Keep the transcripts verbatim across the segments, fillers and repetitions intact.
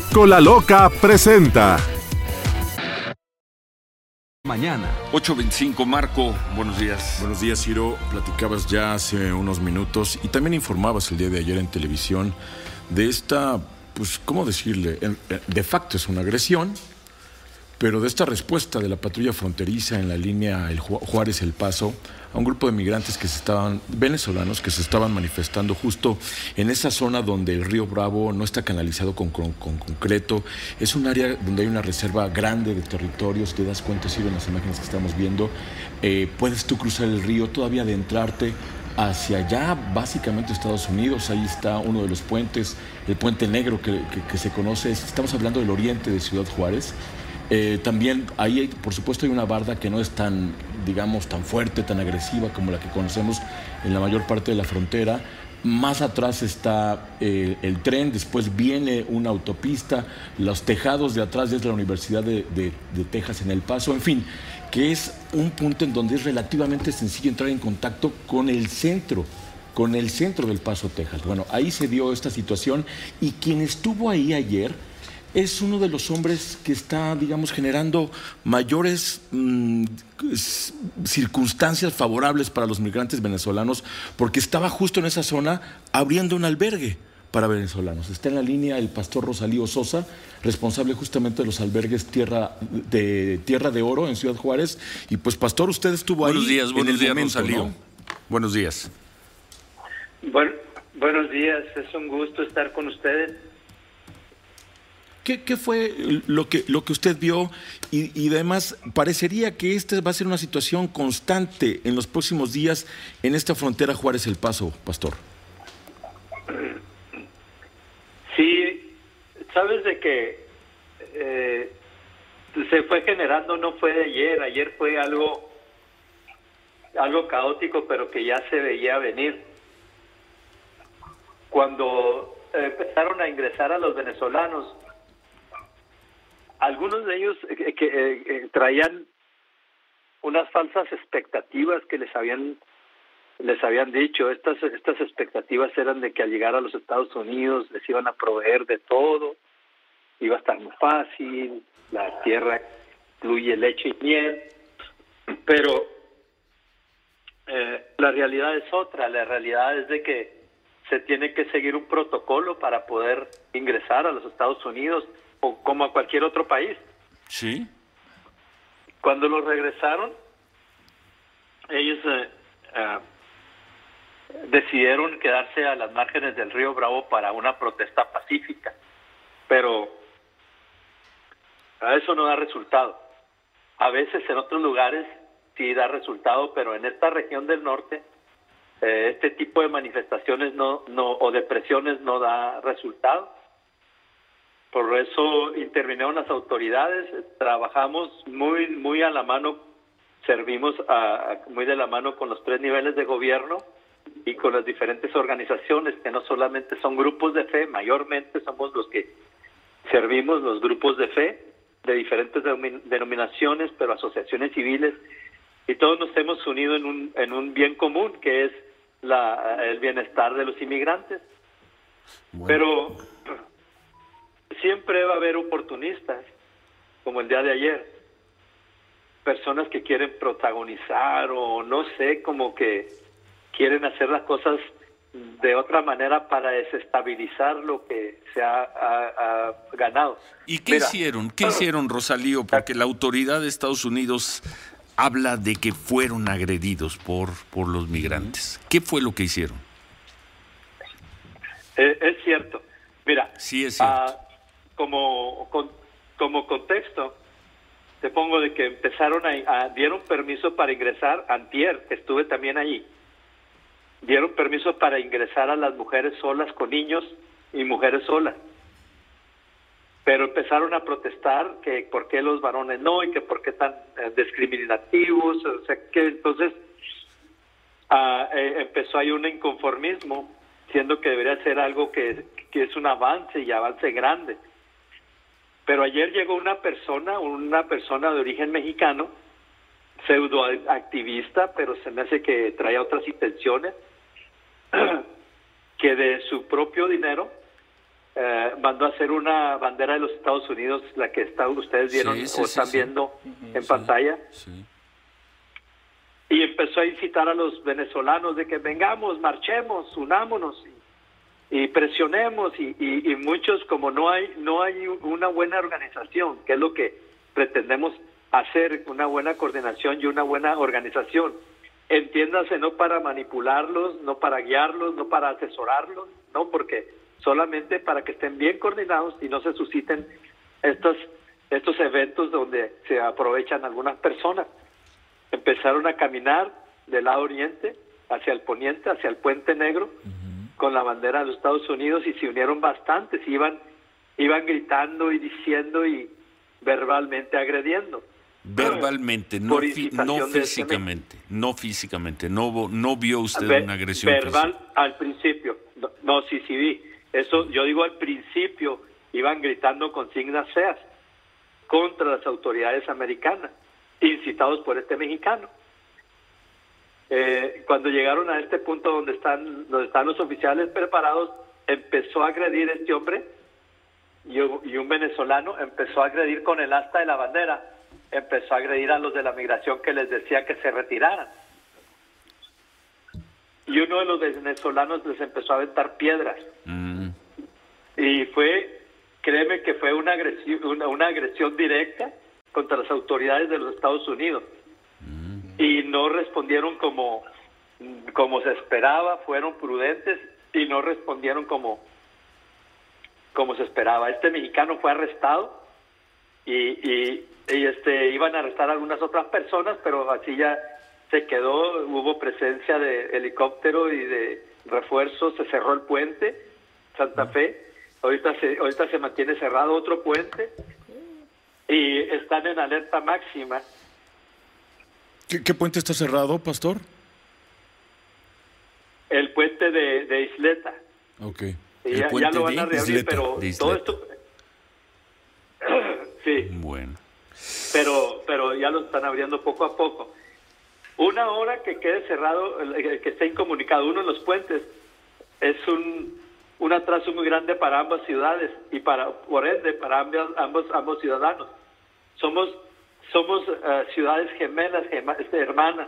Cola Loca presenta. Mañana. ocho veinticinco, Marco, buenos días. Buenos días, Ciro. Platicabas ya hace unos minutos y también informabas el día de ayer en televisión de esta, pues, ¿cómo decirle? De facto es una agresión, pero de esta respuesta de la patrulla fronteriza en la línea El Ju- Juárez-El Paso a un grupo de migrantes que se estaban, venezolanos, que se estaban manifestando justo en esa zona donde el río Bravo no está canalizado con, con, con concreto. Es un área donde hay una reserva grande de territorios. Te das cuenta, Ciro, en las imágenes que estamos viendo. Eh, puedes tú cruzar el río, todavía adentrarte hacia allá, básicamente Estados Unidos. Ahí está uno de los puentes, el Puente Negro que, que, que se conoce. Estamos hablando del oriente de Ciudad Juárez. Eh, también ahí, hay, por supuesto, hay una barda que no es tan, digamos, tan fuerte, tan agresiva como la que conocemos en la mayor parte de la frontera. Más atrás está eh, el tren, después viene una autopista, los tejados de atrás es la Universidad de, de, de Texas en El Paso, en fin, que es un punto en donde es relativamente sencillo entrar en contacto con el centro, con el centro del Paso, Texas. Bueno, ahí se dio esta situación y quien estuvo ahí ayer es uno de los hombres que está, digamos, generando mayores mmm, circunstancias favorables para los migrantes venezolanos, porque estaba justo en esa zona abriendo un albergue para venezolanos. Está en la línea el pastor Rosalío Sosa, responsable justamente de los albergues Tierra de, Tierra de Oro en Ciudad Juárez. Y pues, pastor, usted estuvo buenos ahí. Días, buenos en el días, momento, Rosalío. ¿no? Buenos días. Bueno, buenos días, es un gusto estar con ustedes. ¿Qué, ¿Qué fue lo que, lo que usted vio? Y, y además, parecería que esta va a ser una situación constante en los próximos días en esta frontera Juárez-El Paso, pastor. Sí, sabes de que eh, se fue generando, no fue de ayer, ayer fue algo, algo caótico, pero que ya se veía venir. Cuando eh, empezaron a ingresar a los venezolanos, algunos de ellos eh, que eh, eh, traían unas falsas expectativas que les habían les habían dicho. Estas estas expectativas eran de que al llegar a los Estados Unidos les iban a proveer de todo, iba a estar muy fácil, la tierra fluye leche y miel, pero eh, la realidad es otra. La realidad es de que se tiene que seguir un protocolo para poder ingresar a los Estados Unidos o como a cualquier otro país. Sí. Cuando los regresaron, ellos eh, eh, decidieron quedarse a las márgenes del río Bravo para una protesta pacífica, pero a eso no da resultado. A veces en otros lugares sí da resultado, pero en esta región del norte eh, este tipo de manifestaciones no, no o de presiones no da resultado. Por eso intervinieron las autoridades, trabajamos muy muy a la mano, servimos a, a, muy de la mano con los tres niveles de gobierno y con las diferentes organizaciones, que no solamente son grupos de fe, mayormente somos los que servimos los grupos de fe de diferentes denominaciones, pero asociaciones civiles, y todos nos hemos unido en un en un bien común, que es la el bienestar de los inmigrantes. Bueno. Pero siempre va a haber oportunistas, como el día de ayer, personas que quieren protagonizar o no sé, como que quieren hacer las cosas de otra manera para desestabilizar lo que se ha, ha, ha ganado. ¿Y qué Mira, hicieron? ¿Qué hicieron, Rosalío? Porque la autoridad de Estados Unidos habla de que fueron agredidos por, por los migrantes. ¿Qué fue lo que hicieron? Eh, es cierto. Mira, sí es cierto. Uh, como, con, como contexto, te pongo de que empezaron a, a dieron permiso para ingresar, antier, estuve también allí, dieron permiso para ingresar a las mujeres solas con niños y mujeres solas, pero empezaron a protestar que por qué los varones no y que por qué tan eh, discriminativos, o sea que entonces uh, eh, empezó ahí un inconformismo, siendo que debería ser algo que, que es un avance y avance grande. Pero ayer llegó una persona, una persona de origen mexicano, pseudoactivista, pero se me hace que traía otras intenciones, que de su propio dinero eh, mandó a hacer una bandera de los Estados Unidos, la que está, ustedes vieron Sí, sí, o sí, están sí. viendo Uh-huh, en sí, pantalla. Sí. Y empezó a incitar a los venezolanos de que vengamos, marchemos, unámonos y, y presionemos. Y, y, y muchos, como no hay no hay una buena organización, que es lo que pretendemos hacer, una buena coordinación y una buena organización. Entiéndase, no para manipularlos, no para guiarlos, no para asesorarlos, no, porque solamente para que estén bien coordinados y no se susciten estos, estos eventos donde se aprovechan algunas personas. Empezaron a caminar del lado oriente hacia el poniente, hacia el Puente Negro, uh-huh, con la bandera de los Estados Unidos, y se unieron bastantes, iban, iban gritando y diciendo y verbalmente agrediendo. Verbalmente, no, fi- no físicamente, no físicamente, no, no vio usted Ver, una agresión verbal física. Al principio, no, no, sí, sí vi, eso yo digo al principio, iban gritando consignas feas contra las autoridades americanas, incitados por este mexicano. Eh, cuando llegaron a este punto donde están, donde están los oficiales preparados, empezó a agredir este hombre, y, y un venezolano empezó a agredir con el asta de la bandera, empezó a agredir a los de la migración, que les decía que se retiraran. Y uno de los venezolanos les empezó a aventar piedras. Mm. Y fue, créeme que fue una agresión, una, una agresión directa contra las autoridades de los Estados Unidos. Mm. Y no respondieron como, como se esperaba, fueron prudentes y no respondieron como, como se esperaba. Este mexicano fue arrestado y, y, y este iban a arrestar a algunas otras personas, pero así ya se quedó. Hubo presencia de helicóptero y de refuerzos, se cerró el puente Santa Fe. Ahorita se, ahorita se mantiene cerrado otro puente y están en alerta máxima. ¿Qué, qué puente está cerrado, pastor? El puente de, de Isleta. Ok. Y ya, ya lo van a reabrir, pero todo esto... sí. Bueno. Pero, pero ya lo están abriendo poco a poco. Una hora que quede cerrado, que esté incomunicado uno de los puentes, es un, un atraso muy grande para ambas ciudades y para, por ende, para ambos, ambos, ambos ciudadanos. Somos, somos uh, ciudades gemelas, gema, hermanas,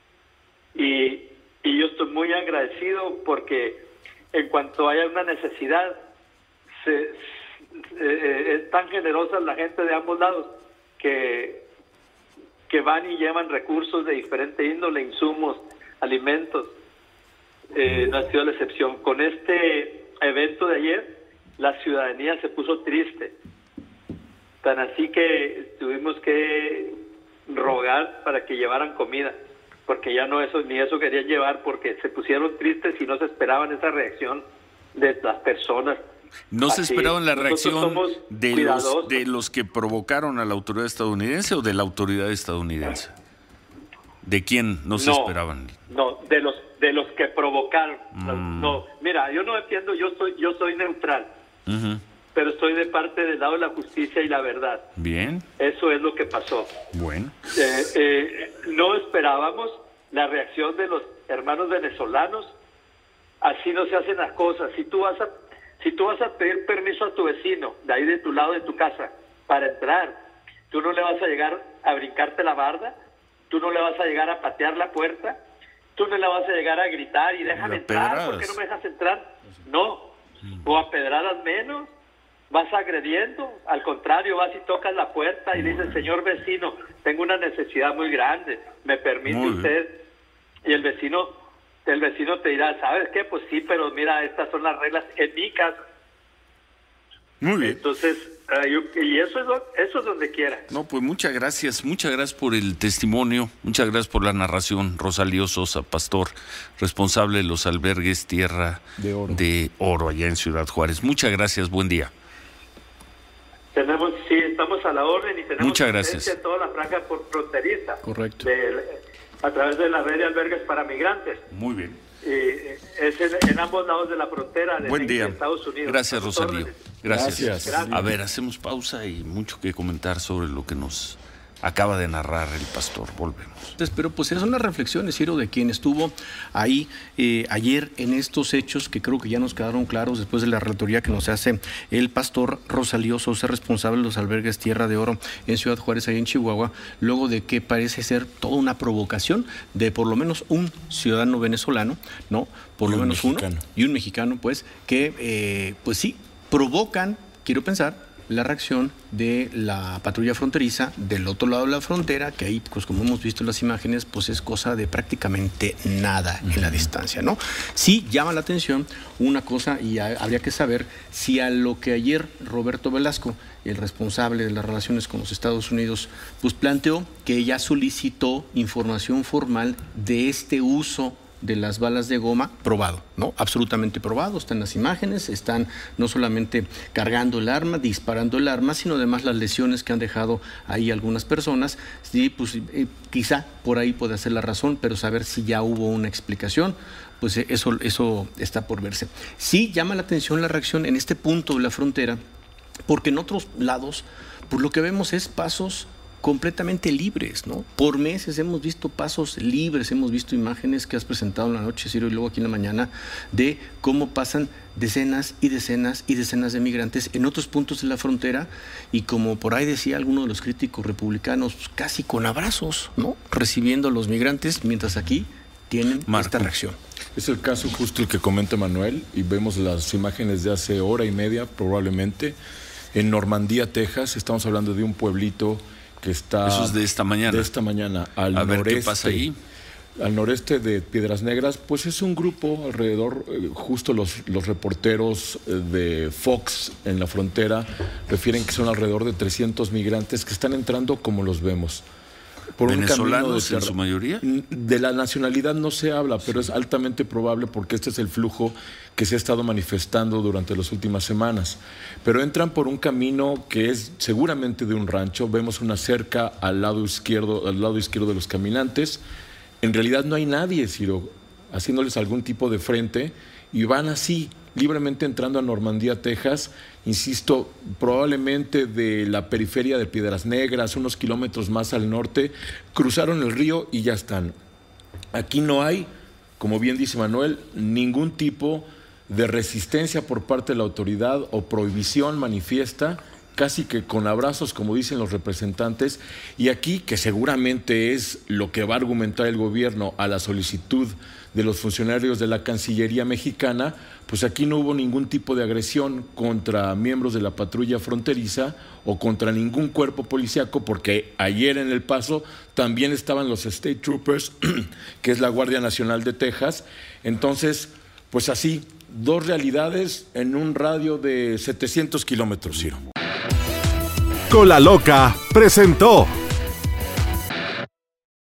y, y yo estoy muy agradecido porque en cuanto haya una necesidad, se, se, es tan generosa la gente de ambos lados que, que van y llevan recursos de diferente índole, insumos, alimentos. Eh, no ha sido la excepción. Con este evento de ayer, la ciudadanía se puso triste, tan así que tuvimos que rogar para que llevaran comida, porque ya no eso ni eso querían llevar, porque se pusieron tristes y no se esperaban esa reacción de las personas. ¿No así, se esperaban la reacción de los, de los que provocaron a la autoridad estadounidense o de la autoridad estadounidense? ¿De quién no se no, esperaban? No, de los de los que provocaron. Mm. No, mira, yo no entiendo, yo soy yo soy neutral, uh-huh, pero estoy de parte del lado de la justicia y la verdad. Bien. Eso es lo que pasó. Bueno. Eh, eh, no esperábamos la reacción de los hermanos venezolanos. Así no se hacen las cosas. Si tú vas a si tú vas a pedir permiso a tu vecino de ahí de tu lado de tu casa para entrar, tú no le vas a llegar a brincarte la barda, tú no le vas a llegar a patear la puerta, tú no le vas a llegar a gritar y déjame entrar, ¿por qué no me dejas entrar? No, o a pedradas menos, vas agrediendo, al contrario, vas y tocas la puerta y dices, señor vecino, tengo una necesidad muy grande, ¿me permite usted? Y el vecino, el vecino te dirá, ¿sabes qué? Pues sí, pero mira, estas son las reglas en mi casa. Muy bien. Entonces, uh, yo, y eso es, lo, eso es donde quiera. No, pues muchas gracias, muchas gracias por el testimonio, muchas gracias por la narración. Rosalío Sosa, pastor, responsable de los albergues Tierra de Oro, de Oro allá en Ciudad Juárez. Muchas gracias, buen día. Tenemos, sí, estamos a la orden y tenemos muchas gracias en toda la franja fronteriza. Correcto. De, a través de la red de albergues para migrantes. Muy bien. Eh, es en, en ambos lados de la frontera de, Buen día. de Estados Unidos. Gracias, Rosalío. Gracias. Gracias. A ver, hacemos pausa y mucho que comentar sobre lo que nos acaba de narrar el pastor. Volvemos. Pero pues esas son las reflexiones, Ciro, de quien estuvo ahí eh, ayer en estos hechos que creo que ya nos quedaron claros después de la relatoría que nos hace el pastor Rosalío Sosa, responsable de los albergues Tierra de Oro en Ciudad Juárez, ahí en Chihuahua, luego de que parece ser toda una provocación de por lo menos un ciudadano venezolano, ¿no? Por lo menos uno, y un mexicano, pues, que eh, pues sí, provocan, quiero pensar, la reacción de la patrulla fronteriza del otro lado de la frontera, que ahí, pues como hemos visto en las imágenes, pues es cosa de prácticamente nada en la distancia, ¿no? Sí llama la atención una cosa, y a, habría que saber si a lo que ayer Roberto Velasco, el responsable de las relaciones con los Estados Unidos, pues planteó que ya solicitó información formal de este uso de las balas de goma, probado, ¿no? Absolutamente probado, están las imágenes, están no solamente cargando el arma, disparando el arma, sino además las lesiones que han dejado ahí algunas personas. Sí, pues eh, quizá por ahí puede ser la razón, pero saber si ya hubo una explicación, pues eh, eso, eso está por verse. Sí llama la atención la reacción en este punto de la frontera, porque en otros lados, pues lo que vemos es pasos completamente libres, ¿no? Por meses hemos visto pasos libres, hemos visto imágenes que has presentado en la noche, Ciro, y luego aquí en la mañana, de cómo pasan decenas y decenas y decenas de migrantes en otros puntos de la frontera, y como por ahí decía alguno de los críticos republicanos, pues casi con abrazos, ¿no? Recibiendo a los migrantes, mientras aquí tienen Marco. esta reacción. Es el caso justo el que comenta Manuel, y vemos las imágenes de hace hora y media, probablemente, en Normandía, Texas. Estamos hablando de un pueblito que está... Eso es de esta mañana. De esta mañana, al A noreste. ver qué pasa ahí. Al noreste de Piedras Negras, pues es un grupo alrededor, eh, justo los, los reporteros de Fox en la frontera refieren que son alrededor de trescientos migrantes que están entrando como los vemos. Por ¿Venezolanos un en su mayoría? De la nacionalidad no se habla, pero es altamente probable porque este es el flujo que se ha estado manifestando durante las últimas semanas. Pero entran por un camino que es seguramente de un rancho. Vemos una cerca al lado izquierdo, al lado izquierdo de los caminantes. En realidad no hay nadie, Ciro, haciéndoles algún tipo de frente, y van así, libremente entrando a Normandía, Texas, insisto, probablemente de la periferia de Piedras Negras, unos kilómetros más al norte, cruzaron el río y ya están. Aquí no hay, como bien dice Manuel, ningún tipo de resistencia por parte de la autoridad o prohibición manifiesta, casi que con abrazos, como dicen los representantes, y aquí, que seguramente es lo que va a argumentar el gobierno a la solicitud de los funcionarios de la Cancillería mexicana, pues aquí no hubo ningún tipo de agresión contra miembros de la patrulla fronteriza o contra ningún cuerpo policíaco, porque ayer en El Paso también estaban los State Troopers, que es la Guardia Nacional de Texas. Entonces, pues así, dos realidades en un radio de setecientos kilómetros, Ciro. Con la Loca presentó